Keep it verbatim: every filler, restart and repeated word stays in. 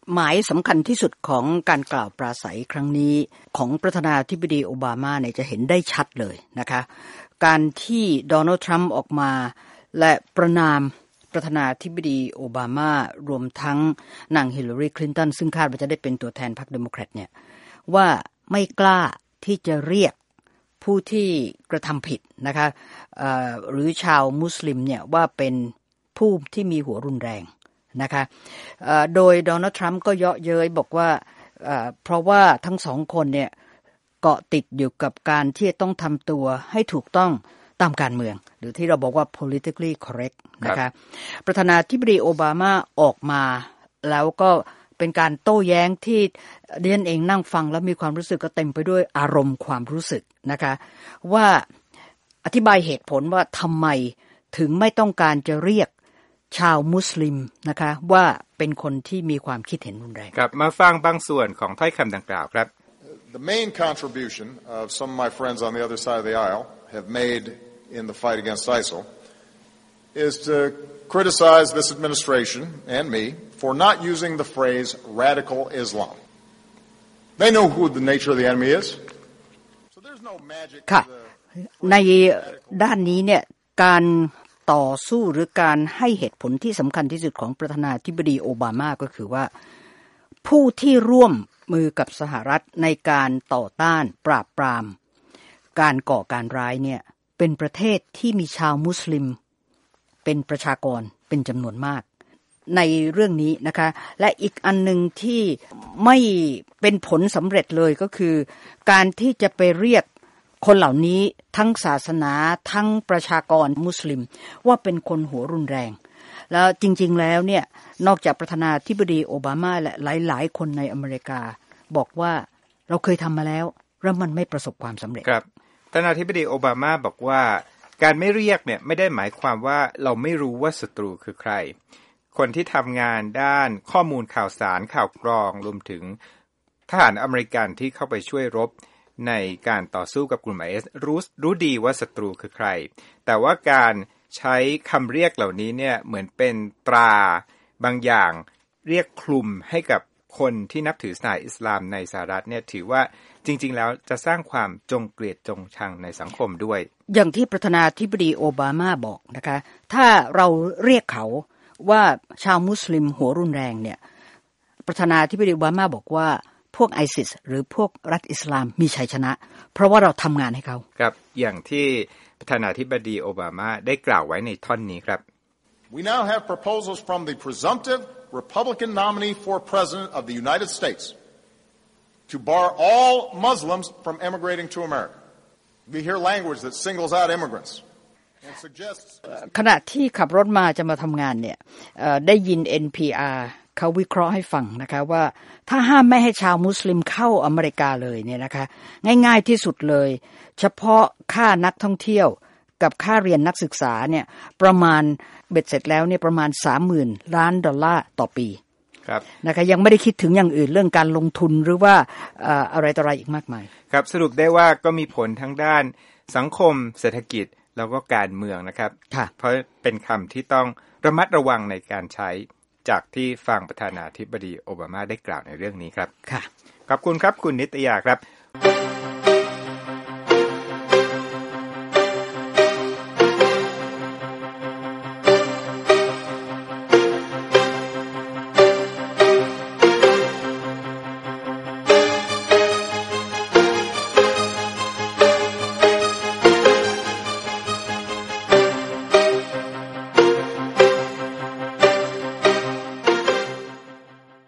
หมายสำคัญที่สุดของการกล่าวปราศัยครั้งนี้ของประธานาธิบดีโอบามาเนี่ยจะเห็นได้ชัดเลยนะคะการที่โดนัลด์ทรัมป์ออกมาและประณามประธานาธิบดีโอบามารวมทั้งนางฮิลลารีคลินตันซึ่งคาดว่าจะได้เป็นตัวแทนพรรคเดโมแครตเนี่ยว่าไม่กล้าที่จะเรียกผู้ที่กระทำผิดนะคะหรือชาวมุสลิมเนี่ยว่าเป็นผู้ที่มีหัวรุนแรงนะคะโดยโดนัลด์ทรัมป์ก็เยาะเย้ยบอกว่าเพราะว่าทั้งสองคนเนี่ยเกาะติดอยู่กับการที่ต้องทำตัวให้ถูกต้องตามการเมืองหรือที่เราบอกว่า politically correct นะคะประธานาธิบดีโอบามาออกมาแล้วก็เป็นการโต้แย้งที่ดิฉันเองนั่งฟังแล้วมีความรู้สึกก็เต็มไปด้วยอารมณ์ความรู้สึกนะคะว่าอธิบายเหตุผลว่าทำไมถึงไม่ต้องการจะเรียกชาวมุสลิมนะคะว่าเป็นคนที่มีความคิดเห็นรุนแรงครับมาฟังบางส่วนของถ้อยคำดังกล่าวครับ The main contribution of some of my friends on the other side of the aisle have made in the fight against ISIL is to criticize this administration and me for not using the phrase radical Islam. They know who the nature of the enemy is. So there's no magic to the ในด้านนี้เนี่ยการต่อสู้หรือการให้เหตุผลที่สำคัญที่สุดของประธานาธิบดีโอบามาก็คือว่าผู้ที่ร่วมมือกับสหรัฐในการต่อต้านปราบปรามการก่อการร้ายเนี่ยเป็นประเทศที่มีชาวมุสลิมเป็นประชากรเป็นจำนวนมากในเรื่องนี้นะคะและอีกอันนึงที่ไม่เป็นผลสำเร็จเลยก็คือการที่จะไปเรียกคนเหล่านี้ทั้งศาสนาทั้งประชากรมุสลิมว่าเป็นคนหัวรุนแรงแล้วจริงๆแล้วเนี่ยนอกจากประธานาธิบดีโอบามาและหลายๆคนในอเมริกาบอกว่าเราเคยทำมาแล้วแล้วมันไม่ประสบความสำเร็จครับประธานาธิบดีโอบามาบอกว่าการไม่เรียกเนี่ยไม่ได้หมายความว่าเราไม่รู้ว่าศัตรูคือใครคนที่ทำงานด้านข้อมูลข่าวสารข่าวกรองรวมถึงทหารอเมริกันที่เข้าไปช่วยรบในการต่อสู้กับกลุ่ม ไอ เอส รู้รู้ดีว่าศัตรูคือใครแต่ว่าการใช้คำเรียกเหล่านี้เนี่ยเหมือนเป็นตราบางอย่างเรียกคลุมให้กับคนที่นับถือศาสนาอิสลามในสหรัฐเนี่ยถือว่าจริงๆแล้วจะสร้างความจงเกลียดจงชังในสังคมด้วยอย่างที่ประธานาธิบดีโอบามาบอกนะคะถ้าเราเรียกเขาว่าชาวมุสลิมหัวรุนแรงเนี่ยประธานาธิบดีโอบามาบอกว่าพวกไอซิสหรือพวกรัฐอิสลามมีชัยชนะเพราะว่าเราทำงานให้เขาครับอย่างที่ประธานาธิบดีโอบามาได้กล่าวไว้ในท่อนนี้ครับ We now have proposals from the presumptive Republican nominee for president of the United States to bar all Muslims from emigrating to America. We hear language that singles out immigrants and suggests ขณะที่ขับรถมาจะมาทำงานเนี่ยได้ยิน เอ็น พี อาร์ เขาวิเคราะห์ให้ฟังนะคะว่าถ้าห้ามไม่ให้ชาวมุสลิมเข้าอเมริกาเลยเนี่ยนะคะง่ายๆที่สุดเลยเฉพาะค่านักท่องเที่ยวกับค่าเรียนนักศึกษาเนี่ยประมาณเบ็ดเสร็จแล้วเนี่ยประมาณ สามหมื่น ล้านดอลลาร์ต่อปีครับนะคะยังไม่ได้คิดถึงอย่างอื่นเรื่องการลงทุนหรือว่าเอ่ออะไรต่ออะไรอีกมากมายครับสรุปได้ว่าก็มีผลทั้งด้านสังคมเศรษฐกิจแล้วก็การเมืองนะครับเพราะเป็นคำที่ต้องระมัดระวังในการใช้จากที่ฟังประธานาธิบดีโอบามาได้กล่าวในเรื่องนี้ครับค่ะขอบคุณครับคุณนิตยาครับ